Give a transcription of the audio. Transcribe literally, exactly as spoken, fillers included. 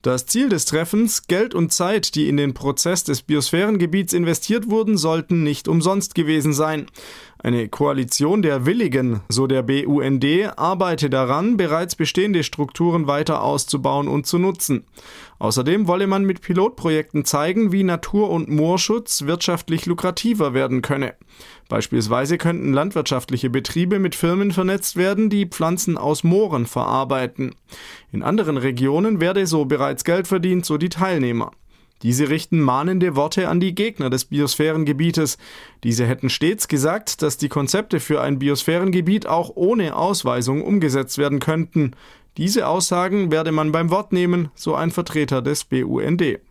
Das Ziel des Treffens: Geld und Zeit, die in den Prozess des Biosphärengebiets investiert wurden, sollten nicht umsonst gewesen sein. Eine Koalition der Willigen, so der B U N D, arbeite daran, bereits bestehende Strukturen weiter auszubauen und zu nutzen. Außerdem wolle man mit Pilotprojekten zeigen, wie Natur- und Moorschutz wirtschaftlich lukrativer werden könne. Beispielsweise könnten landwirtschaftliche Betriebe mit Firmen vernetzt werden, die Pflanzen aus Mooren verarbeiten. In anderen Regionen werde so bereits Geld verdient, so die Teilnehmer. Diese richten mahnende Worte an die Gegner des Biosphärengebietes. Diese hätten stets gesagt, dass die Konzepte für ein Biosphärengebiet auch ohne Ausweisung umgesetzt werden könnten. Diese Aussagen werde man beim Wort nehmen, so ein Vertreter des B U N D.